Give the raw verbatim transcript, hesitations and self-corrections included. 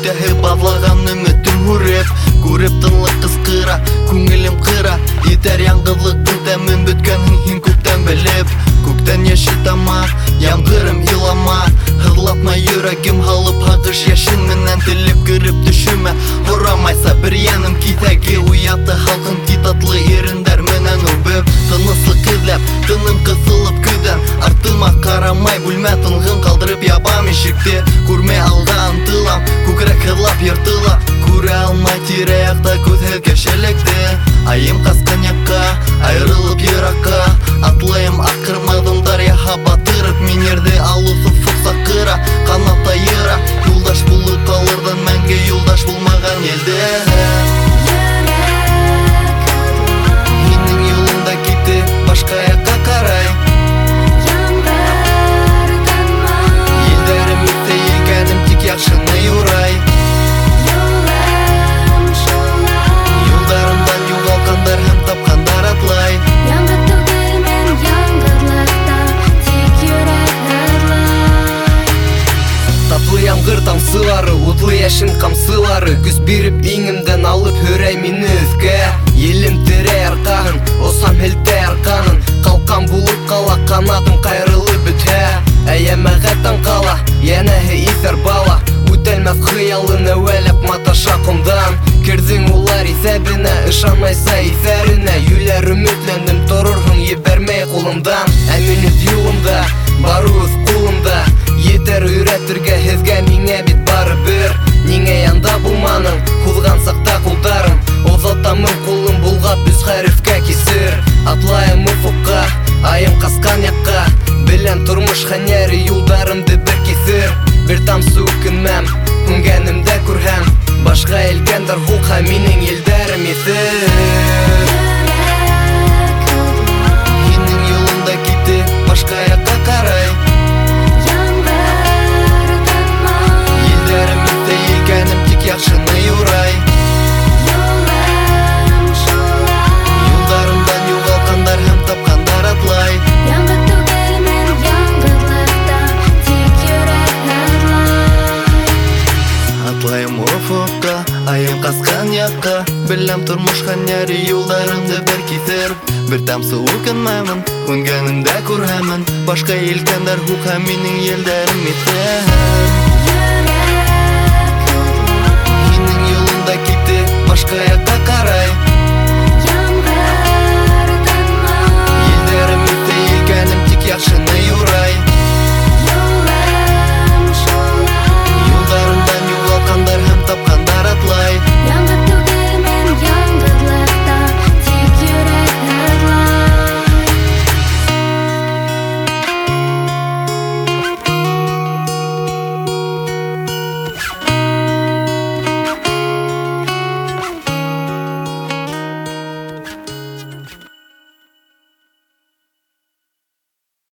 Күлгәһе базлаган өмөтім үреп, күреп тынлык кыскыра, күңелем кыра. Етер яңгызлыктың тәмен бөткәнен һин күптән белеп. Күктән яшел тама, яңгырым илама. Хызлатма йөрәгем халып хагыш яшен менән телеп кереп төшемә. Хорамайса бер яным китәге уяты халкын титатлы ирендәр менән үбеп. Тыныслык эзләп, тыным кысылып көйдән, артыма карамай бүлмә тынгын калдырып ябам ишекте. Күрмәй алга ынтылам, күкрәк хырлап йыртыла. Күрә алмай тирә-якта күҙһеҙ кәшәлекте. Айым каскан якка, айрылып йыракка. Атлайым акырма адымдар яһа батырып. Мин ерде алысын сукса кыра, канатта йыра. Юлдаш булып калырдан мәңге юлдаш булмаган елде. Минең юлымда китте, башка якка карай. Елдәрем итсә елгәнем тик яхшыны юрай. Юлдарымдан югалкандар һәм тапкандар атлай. Таплы яңгыр тамсылары, утлы яшен камсылары. Күз биреп иңемдән алып һөрәй мине өскә. Елем терәй аркаһын, осам һелтәй арканын. Калкан булып кала, канатым кайрылып бөтә. Әйәмәгә таң кала, янәһе иҫәр бала. Үтәлмәс хыялын әүәләп маташа ҡомдан. Керҙең улар иҫәбенә, ышанмайса иҫәренә. Йүләр өмөтләндем, торорһың ебәрмәй ҡулымдан. Ә мин үҙ юлымда, барыуҙ ҡулымда. Етер өйрәтергә һеҙгә миңә бит барыбер. Ниңә янда булманың, һуҙған саҡта ҡулдарым. Оҙатамын ҡулым болғап өс хәрефкә кисер. Атлайым уфуҡҡа, айым ҡасҡан яҡҡа. Беләм тормош хәнйәре юлдарымды бер киҫер. Бер тамсы үкенмәм, һүнгәнемдә күрһәм. Башҡа елкәндәр һуҡһа минең елдәрем иҫер. Һинең юлыңда китте, башҡа яҡҡа ҡарай. Елдәрем итсә елгәнем тик яҡшыны юрай. Юлдарымдан юғалҡандар һәм тапҡандар атлай. Атлайым уфуҡҡа, айым ҡасҡан яҡҡа. Беләм тормош хәнйәре юлдарымды бер киҫер. Бер тамсы үкенмәмен, һүнгәнемдә күрһәмен. Башҡа елкәндәр һуҡһа минең елдәрем иҫәр.